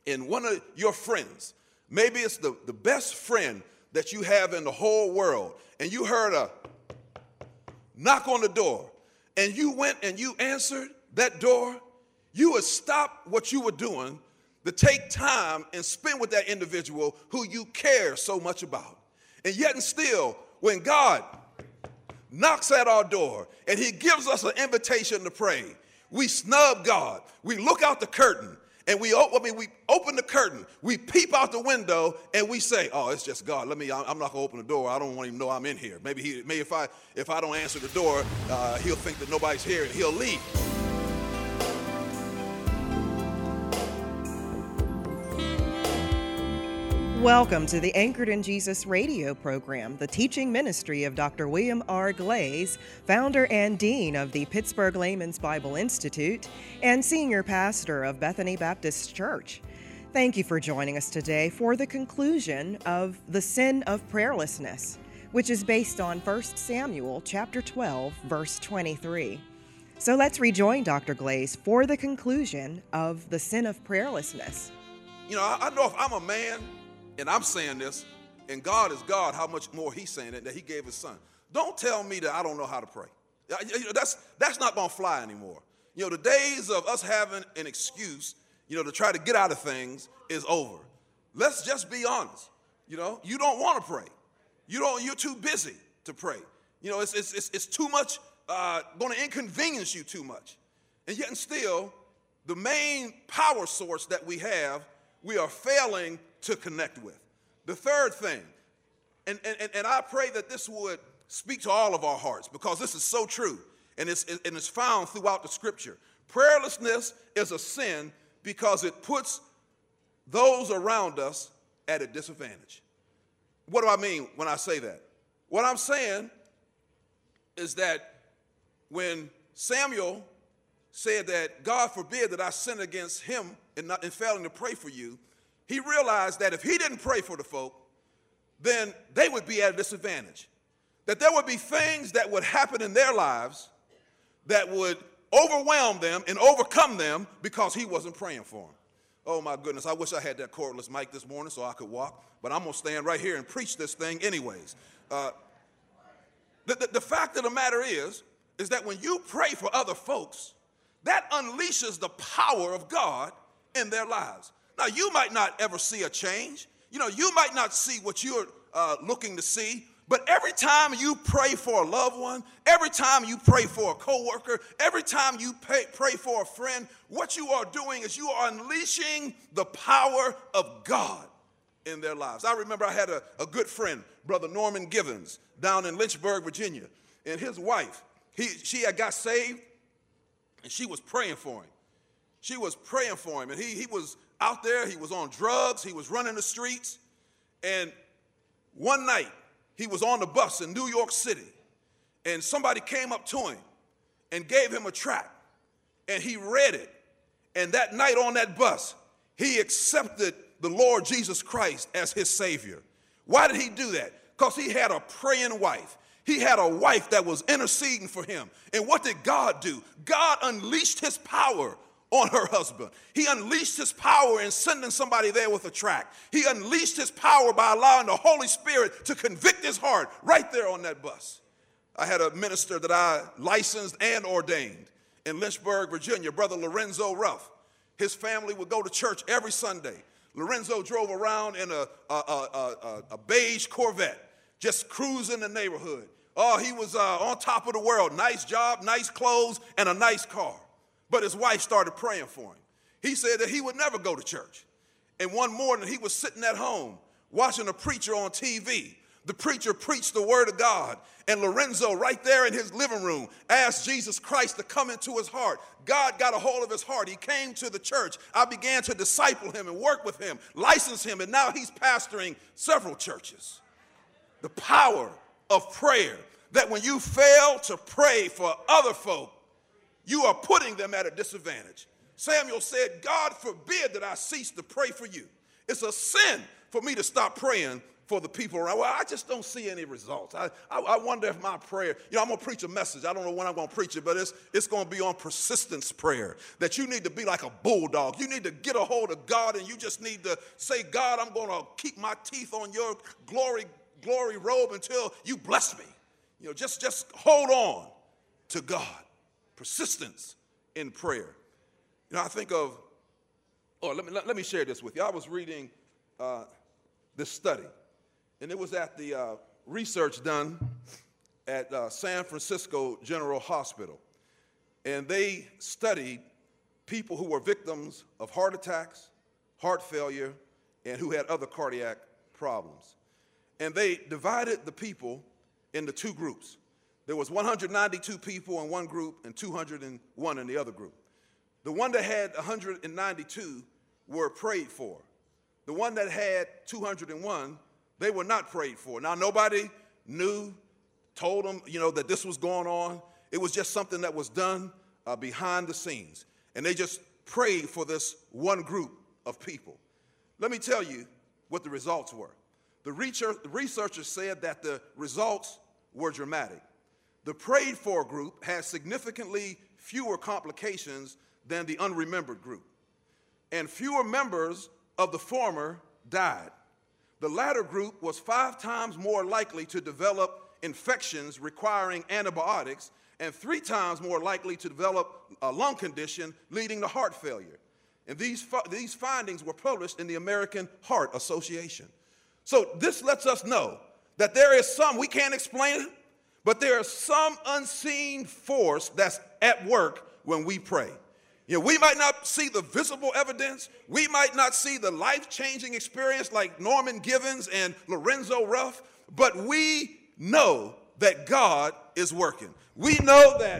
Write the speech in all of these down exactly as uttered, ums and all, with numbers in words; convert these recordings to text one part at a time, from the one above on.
and one of your friends, maybe it's the, the best friend that you have in the whole world, and you heard a knock on the door, and you went and you answered that door, you would stop what you were doing to take time and spend with that individual who you care so much about. And yet and still, when God knocks at our door and he gives us an invitation to pray, we snub God. We look out the curtain and we, I mean, we open the curtain. We peep out the window and we say, "Oh, it's just God. Let me. I'm not gonna open the door. I don't want him to know I'm in here. Maybe he, maybe if I, if I don't answer the door, uh, he'll think that nobody's here and he'll leave." Welcome to the Anchored in Jesus radio program, the teaching ministry of Doctor William R. Glaze, founder and dean of the Pittsburgh Layman's Bible Institute and senior pastor of Bethany Baptist Church. Thank you for joining us today for the conclusion of the sin of prayerlessness, which is based on First Samuel chapter twelve, verse twenty-three. So let's rejoin Doctor Glaze for the conclusion of the sin of prayerlessness. You know, I, I know if I'm a man, and I'm saying this, and God is God, how much more he's saying it, that he gave his son. Don't tell me that I don't know how to pray. You know, that's, that's not going to fly anymore. You know, the days of us having an excuse, you know, to try to get out of things is over. Let's just be honest. You know, you don't want to pray. You don't, you're too busy to pray. You know, it's, it's, it's, it's too much, uh, going to inconvenience you too much. And yet and still, the main power source that we have, we are failing to connect with. The third thing, and, and, and I pray that this would speak to all of our hearts because this is so true and it's, and it's found throughout the scripture. Prayerlessness is a sin because it puts those around us at a disadvantage. What do I mean when I say that? What I'm saying is that when Samuel said that God forbid that I sin against him in, not, in failing to pray for you, he realized that if he didn't pray for the folk, then they would be at a disadvantage. That there would be things that would happen in their lives that would overwhelm them and overcome them because he wasn't praying for them. Oh my goodness, I wish I had that cordless mic this morning so I could walk, but I'm gonna stand right here and preach this thing anyways. Uh, the, the, the fact of the matter is, is that when you pray for other folks, that unleashes the power of God in their lives. Now, you might not ever see a change. You know, you might not see what you're uh, looking to see, but every time you pray for a loved one, every time you pray for a coworker, every time you pay, pray for a friend, what you are doing is you are unleashing the power of God in their lives. I remember I had a, a good friend, Brother Norman Givens, down in Lynchburg, Virginia, and his wife, he, she had got saved, and she was praying for him. She was praying for him, and he, he was out there, he was on drugs, he was running the streets, and one night he was on the bus in New York City, and somebody came up to him and gave him a tract, and he read it, and that night on that bus, he accepted the Lord Jesus Christ as his Savior. Why did he do that? Because he had a praying wife. He had a wife that was interceding for him. And what did God do? God unleashed his power on her husband. He unleashed his power in sending somebody there with a tract. He unleashed his power by allowing the Holy Spirit to convict his heart right there on that bus. I had a minister that I licensed and ordained in Lynchburg, Virginia, Brother Lorenzo Ruff. His family would go to church every Sunday. Lorenzo drove around in a, a, a, a, a beige Corvette, just cruising the neighborhood. Oh, he was uh, on top of the world. Nice job, nice clothes, and a nice car. But his wife started praying for him. He said that he would never go to church. And one morning he was sitting at home watching a preacher on T V. The preacher preached the word of God. And Lorenzo, right there in his living room, asked Jesus Christ to come into his heart. God got a hold of his heart. He came to the church. I began to disciple him and work with him, license him, and now he's pastoring several churches. The power of prayer, that when you fail to pray for other folk, you are putting them at a disadvantage. Samuel said, God forbid that I cease to pray for you. It's a sin for me to stop praying for the people around. Well, I just don't see any results. I, I, I wonder if my prayer, you know, I'm going to preach a message. I don't know when I'm going to preach it, but it's, it's going to be on persistence prayer, that you need to be like a bulldog. You need to get a hold of God, and you just need to say, God, I'm going to keep my teeth on your glory, glory robe until you bless me. You know, just, just hold on to God. Persistence in prayer. You know, I think of, oh, let me, let, let me share this with you. I was reading uh, this study. And it was at the uh, research done at uh, San Francisco General Hospital. And they studied people who were victims of heart attacks, heart failure, and who had other cardiac problems. And they divided the people into two groups. There was one hundred ninety-two people in one group and two hundred one in the other group. The one that had one hundred ninety-two were prayed for. The one that had two hundred one, they were not prayed for. Now, nobody knew, told them, you know, that this was going on. It was just something that was done uh, behind the scenes. And they just prayed for this one group of people. Let me tell you what the results were. The research, the researchers said that the results were dramatic. The prayed for group had significantly fewer complications than the unremembered group. And fewer members of the former died. The latter group was five times more likely to develop infections requiring antibiotics and three times more likely to develop a lung condition leading to heart failure. And these, these findings were published in the American Heart Association. So this lets us know that there is some, we can't explain it, but there is some unseen force that's at work when we pray. You know, we might not see the visible evidence. We might not see the life-changing experience like Norman Givens and Lorenzo Ruff, but we know that God is working. We know that,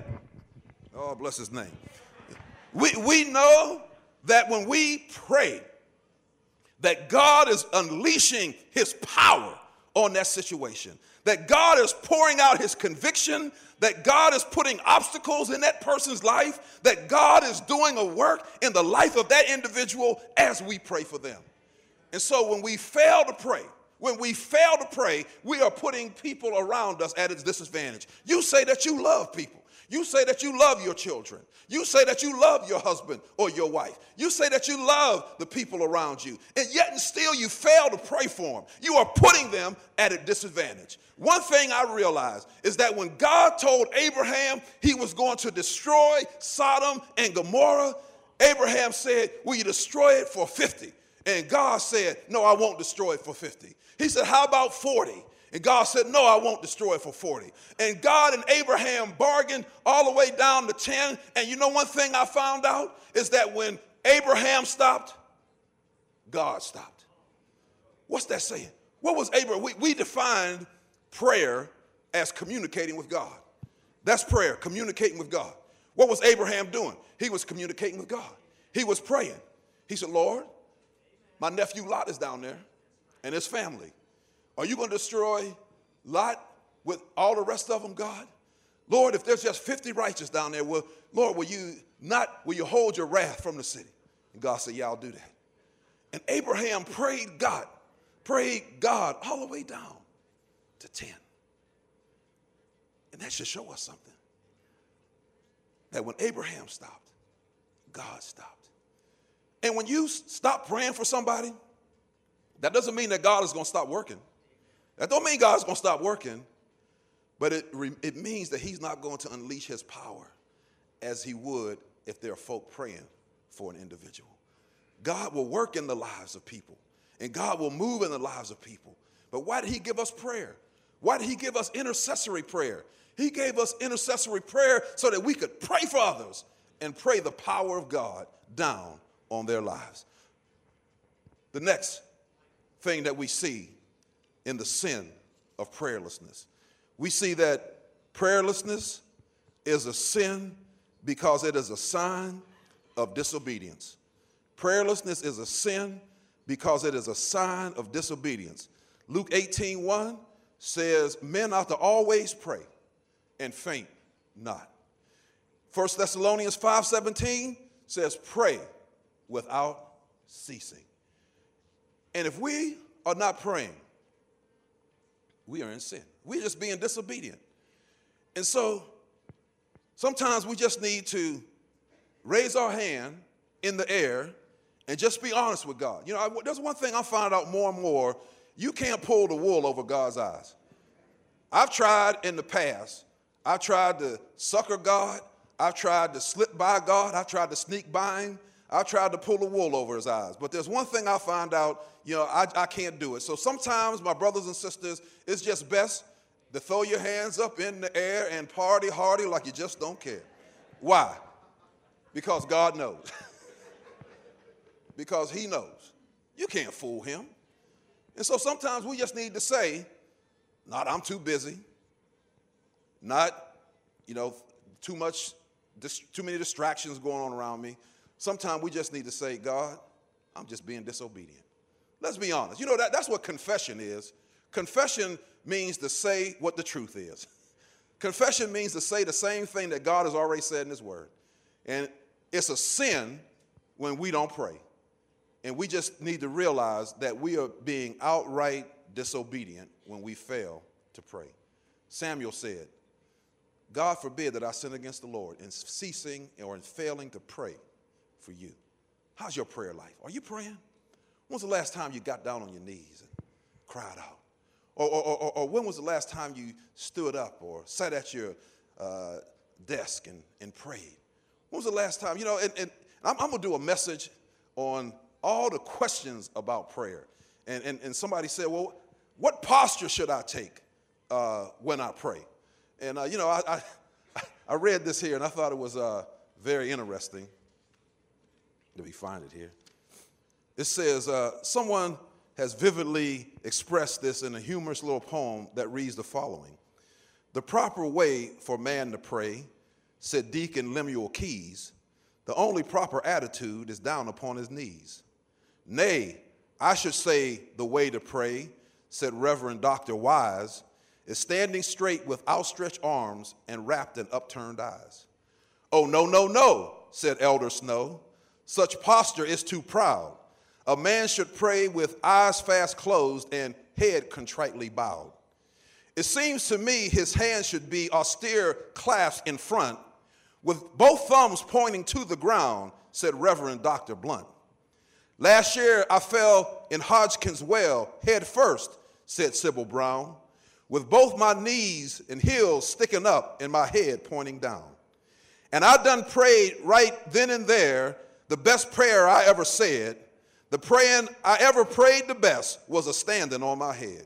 oh, bless his name. We, we know that when we pray, that God is unleashing his power on that situation, that God is pouring out his conviction, that God is putting obstacles in that person's life, that God is doing a work in the life of that individual as we pray for them. And so when we fail to pray, when we fail to pray, we are putting people around us at a disadvantage. You say that you love people. You say that you love your children. You say that you love your husband or your wife. You say that you love the people around you. And yet and still you fail to pray for them. You are putting them at a disadvantage. One thing I realize is that when God told Abraham he was going to destroy Sodom and Gomorrah, Abraham said, will you destroy it for fifty? And God said, no, I won't destroy it for fifty. He said, how about forty? And God said, no, I won't destroy it for forty. And God and Abraham bargained all the way down to ten. And you know one thing I found out is that when Abraham stopped, God stopped. What's that saying? What was Abraham? We, we defined prayer as communicating with God. That's prayer, communicating with God. What was Abraham doing? He was communicating with God. He was praying. He said, Lord, my nephew Lot is down there and his family. Are you going to destroy Lot with all the rest of them, God? Lord, if there's just fifty righteous down there, will, Lord, will you not, will you hold your wrath from the city? And God said, yeah, I'll do that. And Abraham prayed God, prayed God all the way down to ten. And that should show us something. That when Abraham stopped, God stopped. And when you stop praying for somebody, that doesn't mean that God is going to stop working. That don't mean God's going to stop working, but it, it means that he's not going to unleash his power as he would if there are folk praying for an individual. God will work in the lives of people, and God will move in the lives of people. But why did he give us prayer? Why did he give us intercessory prayer? He gave us intercessory prayer so that we could pray for others and pray the power of God down on their lives. The next thing that we see in the sin of prayerlessness, we see that prayerlessness is a sin because it is a sign of disobedience. Prayerlessness is a sin because it is a sign of disobedience. Luke eighteen one says, men ought to always pray and faint not. First Thessalonians five seventeen says, pray without ceasing. And if we are not praying, We are in sin. We're just being disobedient. And so sometimes we just need to raise our hand in the air and just be honest with God. You know, I, there's one thing I find out more and more. You can't pull the wool over God's eyes. I've tried in the past. I've tried to sucker God. I've tried to slip by God. I've tried to sneak by him. I've tried to pull the wool over his eyes. But there's one thing I find out, you know, I, I can't do it. So sometimes, my brothers and sisters, it's just best to throw your hands up in the air and party hardy like you just don't care. Why? Because God knows. Because he knows. You can't fool him. And so sometimes we just need to say, not I'm too busy, not, you know, too much, too many distractions going on around me. Sometimes we just need to say, God, I'm just being disobedient. Let's be honest. You know, that, that's what confession is. Confession means to say what the truth is. Confession means to say the same thing that God has already said in his word. And it's a sin when we don't pray. And we just need to realize that we are being outright disobedient when we fail to pray. Samuel said, God forbid that I sin against the Lord in ceasing or in failing to pray for you. How's your prayer life? Are you praying? When's the last time you got down on your knees and cried out? Or, or, or, or when was the last time you stood up or sat at your uh, desk and, and prayed? When was the last time? You know, and, and I'm, I'm going to do a message on all the questions about prayer. And, and, and somebody said, well, what posture should I take uh, when I pray? And, uh, you know, I, I, I read this here, and I thought it was uh, very interesting. Let me find it here. It says, uh, someone has vividly expressed this in a humorous little poem that reads the following. The proper way for man to pray, said Deacon Lemuel Keys, the only proper attitude is down upon his knees. Nay, I should say the way to pray, said Reverend Doctor Wise, is standing straight with outstretched arms and wrapped in upturned eyes. Oh, no, no, no, said Elder Snow. Such posture is too proud. A man should pray with eyes fast closed and head contritely bowed. It seems to me his hands should be austere clasped in front, with both thumbs pointing to the ground, said Reverend Doctor Blunt. Last year I fell in Hodgkin's well head first, said Sybil Brown, with both my knees and heels sticking up and my head pointing down. And I done prayed right then and there the best prayer I ever said. The praying I ever prayed the best was a standing on my head.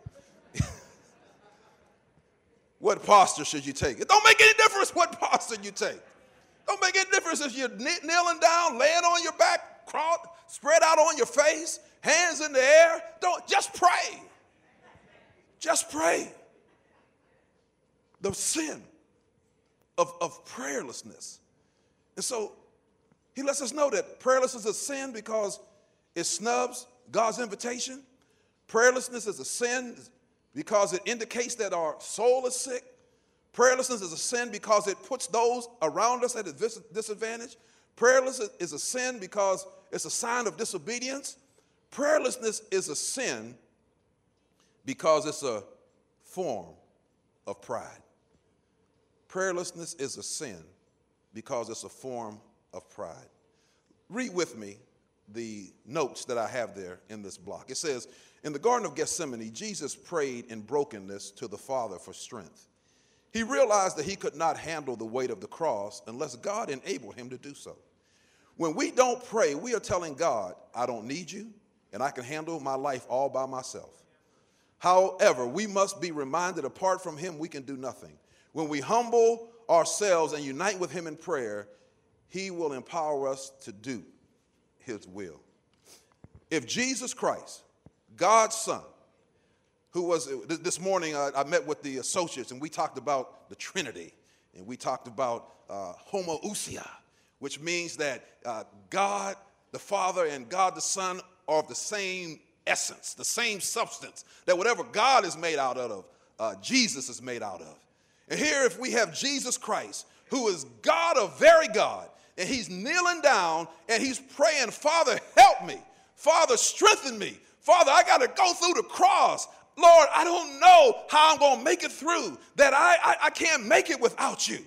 What posture should you take? It don't make any difference what posture you take. Don't make any difference if you're kneeling down, laying on your back, crawl, spread out on your face, hands in the air. Don't, just pray. Just pray. The sin of, of prayerlessness. And so he lets us know that prayerlessness is a sin because it snubs God's invitation. Prayerlessness is a sin because it indicates that our soul is sick. Prayerlessness is a sin because it puts those around us at a disadvantage. Prayerlessness is a sin because it's a sign of disobedience. Prayerlessness is a sin because it's a form of pride. Prayerlessness is a sin because it's a form of pride. Read with me the notes that I have there in this block. It says, in the Garden of Gethsemane, Jesus prayed in brokenness to the Father for strength. He realized that he could not handle the weight of the cross unless God enabled him to do so. When we don't pray, we are telling God, I don't need you, and I can handle my life all by myself. However, we must be reminded apart from him, we can do nothing. When we humble ourselves and unite with him in prayer, he will empower us to do his will. If Jesus Christ, God's Son, who was, this morning uh, I met with the associates and we talked about the Trinity and we talked about uh, homoousia, which means that uh, God the Father and God the Son are of the same essence, the same substance, that whatever God is made out of, uh, Jesus is made out of. And here if we have Jesus Christ, who is God of very God, and he's kneeling down and he's praying, Father, help me. Father, strengthen me. Father, I got to go through the cross. Lord, I don't know how I'm going to make it through, that I, I, I can't make it without you.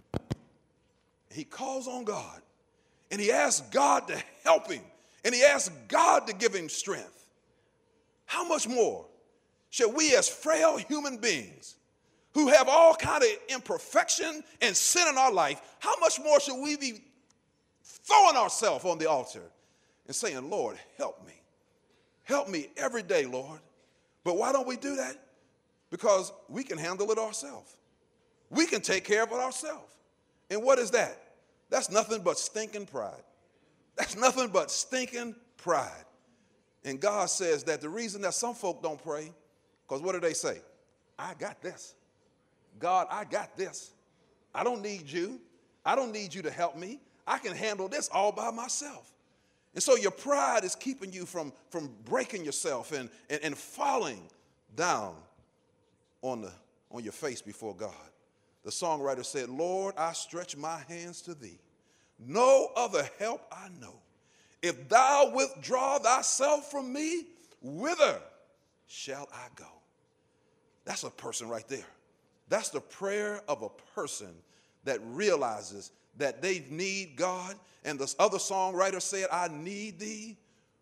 He calls on God, and he asks God to help him, and he asks God to give him strength. How much more should we as frail human beings who have all kind of imperfection and sin in our life, how much more should we be throwing ourselves on the altar and saying, Lord, help me. Help me every day, Lord. But why don't we do that? Because we can handle it ourselves. We can take care of it ourselves. And what is that? That's nothing but stinking pride. That's nothing but stinking pride. And God says that the reason that some folk don't pray, because what do they say? I got this. God, I got this. I don't need you. I don't need you to help me. I can handle this all by myself. And so your pride is keeping you from, from breaking yourself and, and, and falling down on, the, on your face before God. The songwriter said, Lord, I stretch my hands to thee. No other help I know. If thou withdraw thyself from me, whither shall I go? That's a person right there. That's the prayer of a person that realizes that they need God. And this other songwriter said, I need thee.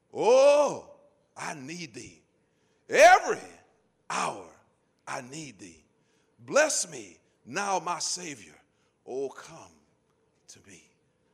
Oh, I need thee. Every hour I need thee. Bless me now, my Savior. Oh, come to me.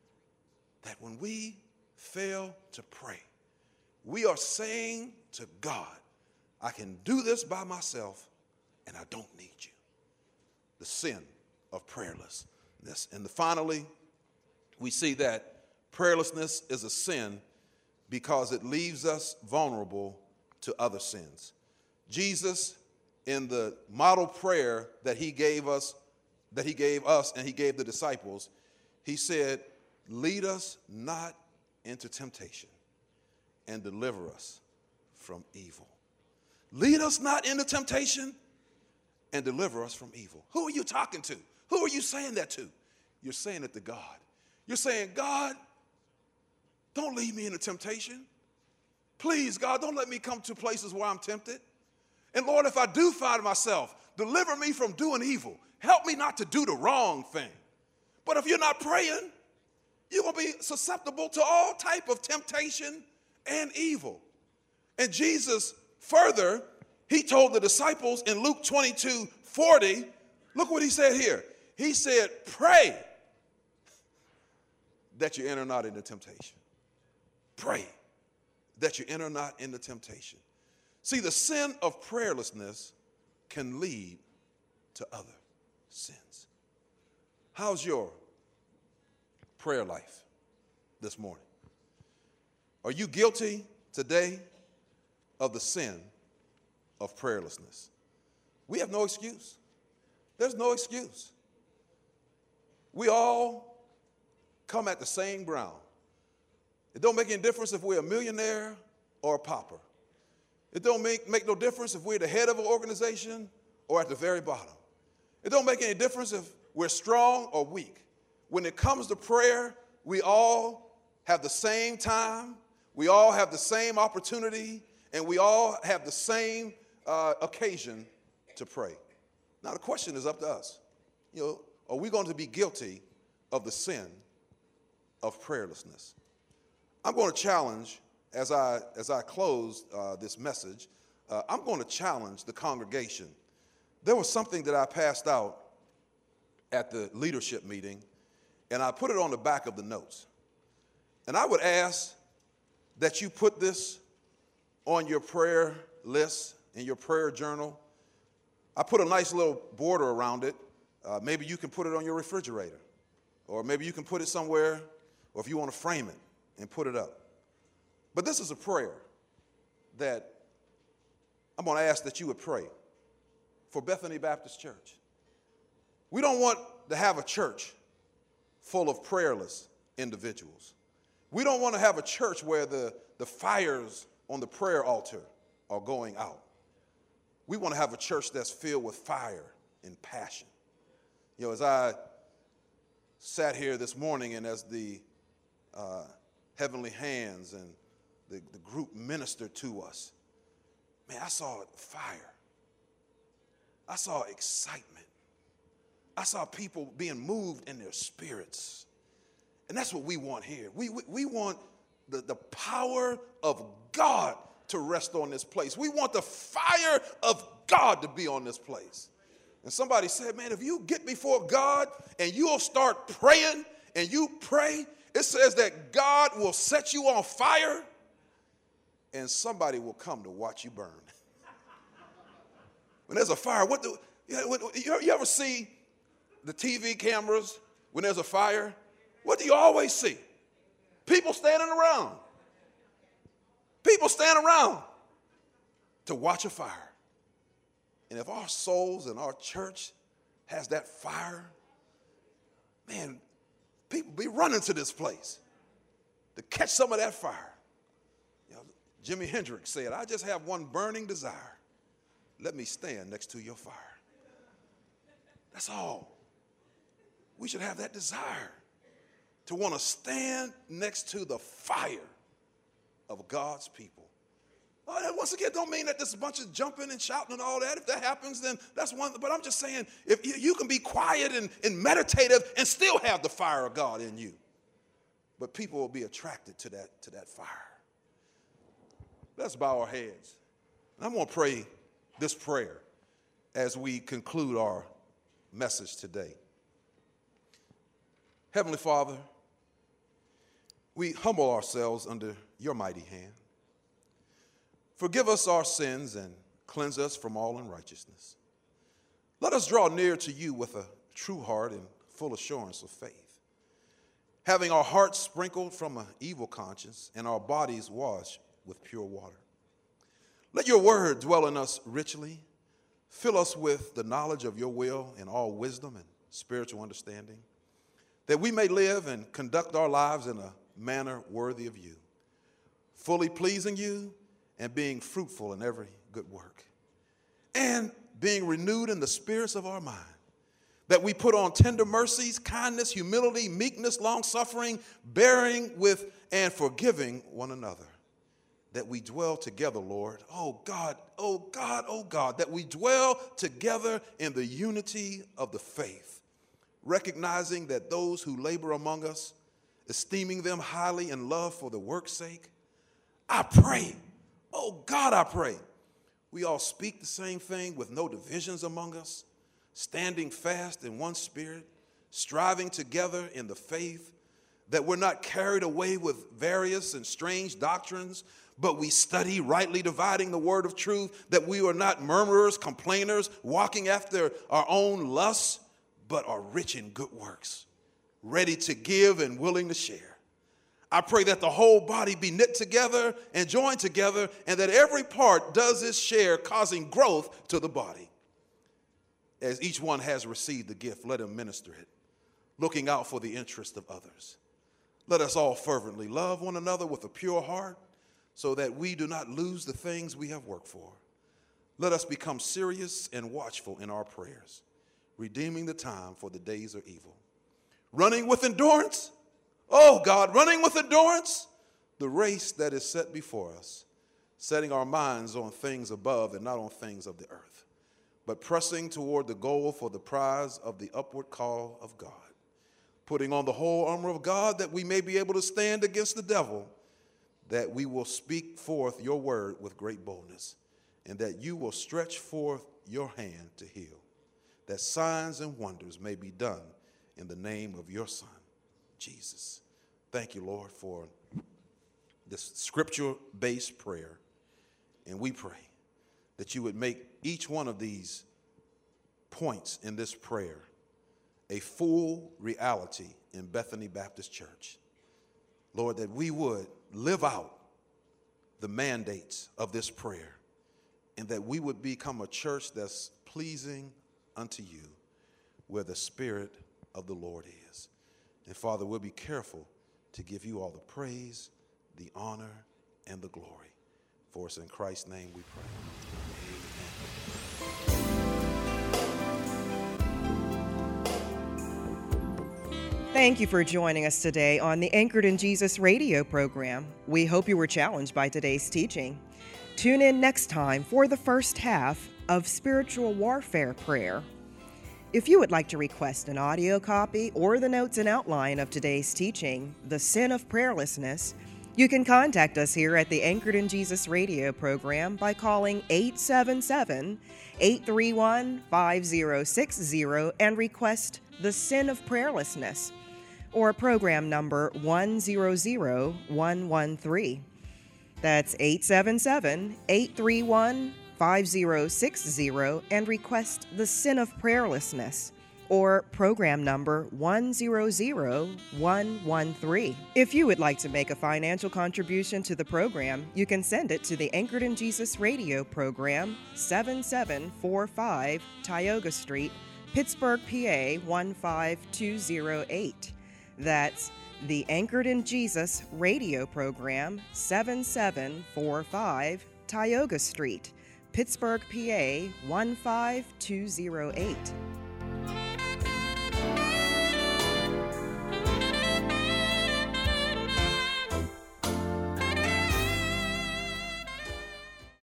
That when we fail to pray, we are saying to God, I can do this by myself and I don't need you. The sin of prayerlessness. And finally, we see that prayerlessness is a sin because it leaves us vulnerable to other sins. Jesus, in the model prayer that he gave us, that he gave us and he gave the disciples, he said, lead us not into temptation and deliver us from evil. Lead us not into temptation and deliver us from evil. Who are you talking to? Who are you saying that to? You're saying it to God. You're saying, God, don't lead me into temptation. Please, God, don't let me come to places where I'm tempted. And Lord, if I do find myself, deliver me from doing evil. Help me not to do the wrong thing. But if you're not praying, you're going to be susceptible to all type of temptation and evil. And Jesus further, he told the disciples in Luke twenty-two forty, look what he said here. He said, pray that you enter not into temptation. Pray that you enter not into temptation. See, the sin of prayerlessness can lead to other sins. How's your prayer life this morning? Are you guilty today of the sin of prayerlessness? We have no excuse. There's no excuse. We all come at the same ground. It don't make any difference if we're a millionaire or a pauper. It don't make, make no difference if we're the head of an organization or at the very bottom. It don't make any difference if we're strong or weak. When it comes to prayer, we all have the same time, we all have the same opportunity, and we all have the same uh, occasion to pray. Now the question is up to us. You know, are we going to be guilty of the sin of prayerlessness? I'm going to challenge, as I, as I close uh, this message, uh, I'm going to challenge the congregation. There was something that I passed out at the leadership meeting, and I put it on the back of the notes. And I would ask that you put this on your prayer list, in your prayer journal. I put a nice little border around it. Uh, maybe you can put it on your refrigerator, or maybe you can put it somewhere, or if you want to frame it and put it up. But this is a prayer that I'm going to ask that you would pray for Bethany Baptist Church. We don't want to have a church full of prayerless individuals. We don't want to have a church where the, the fires on the prayer altar are going out. We want to have a church that's filled with fire and passion. You know, as I sat here this morning and as the uh, Heavenly Hands and the, the group ministered to us, man, I saw fire. I saw excitement. I saw people being moved in their spirits. And that's what we want here. We, we, we want the, the power of God to rest on this place. We want the fire of God to be on this place. And somebody said, man, if you get before God and you'll start praying and you pray, it says that God will set you on fire and somebody will come to watch you burn. When there's a fire, what do you, you ever see the T V cameras when there's a fire? What do you always see? People standing around. People stand around to watch a fire. And if our souls and our church has that fire, man, people be running to this place to catch some of that fire. You know, Jimi Hendrix said, I just have one burning desire. Let me stand next to your fire. That's all. We should have that desire to want to stand next to the fire of God's people. Oh, that once again, don't mean that there's a bunch of jumping and shouting and all that. If that happens, then that's one. But I'm just saying, if you, you can be quiet and, and meditative and still have the fire of God in you. But people will be attracted to that, to that fire. Let's bow our heads. And I'm going to pray this prayer as we conclude our message today. Heavenly Father, we humble ourselves under your mighty hand. Forgive us our sins and cleanse us from all unrighteousness. Let us draw near to you with a true heart and full assurance of faith, having our hearts sprinkled from an evil conscience and our bodies washed with pure water. Let your word dwell in us richly. Fill us with the knowledge of your will and all wisdom and spiritual understanding, that we may live and conduct our lives in a manner worthy of you, fully pleasing you and being fruitful in every good work, and being renewed in the spirits of our mind, that we put on tender mercies, kindness, humility, meekness, long-suffering, bearing with and forgiving one another, that we dwell together, Lord. Oh God, oh God, oh God, that we dwell together in the unity of the faith, recognizing that those who labor among us, esteeming them highly in love for the work's sake, I pray, oh God, I pray, we all speak the same thing with no divisions among us, standing fast in one spirit, striving together in the faith, that we're not carried away with various and strange doctrines, but we study rightly dividing the word of truth, that we are not murmurers, complainers, walking after our own lusts, but are rich in good works, ready to give and willing to share. I pray that the whole body be knit together and joined together, and that every part does its share, causing growth to the body. As each one has received the gift, let him minister it, looking out for the interest of others. Let us all fervently love one another with a pure heart, so that we do not lose the things we have worked for. Let us become serious and watchful in our prayers, redeeming the time, for the days are evil. Running with endurance, oh God, running with endurance, the race that is set before us, setting our minds on things above and not on things of the earth, but pressing toward the goal for the prize of the upward call of God, putting on the whole armor of God, that we may be able to stand against the devil, that we will speak forth your word with great boldness, and that you will stretch forth your hand to heal, that signs and wonders may be done in the name of your Son, Jesus. Thank you, Lord, for this scripture-based prayer, and we pray that you would make each one of these points in this prayer a full reality in Bethany Baptist Church. Lord, that we would live out the mandates of this prayer, and that we would become a church that's pleasing unto you, where the Spirit of the Lord is. And Father, we'll be careful to give you all the praise, the honor, and the glory. For us in Christ's name we pray. Thank you for joining us today on the Anchored in Jesus radio program. We hope you were challenged by today's teaching. Tune in next time for the first half of spiritual warfare prayer. If you would like to request an audio copy or the notes and outline of today's teaching, The Sin of Prayerlessness, you can contact us here at the Anchored in Jesus radio program by calling eight seven seven, eight three one, five zero six zero and request The Sin of Prayerlessness, or program number one zero zero one one three. That's eight seven seven, eight three one, five zero six zero and request The Sin of Prayerlessness, or program number one zero zero one one three. If you would like to make a financial contribution to the program, you can send it to the Anchored in Jesus radio program, seven seven four five Tioga Street, Pittsburgh, P A one five two zero eight. That's the Anchored in Jesus radio program, seven seven four five Tioga Street, Pittsburgh, P A one five two zero eight.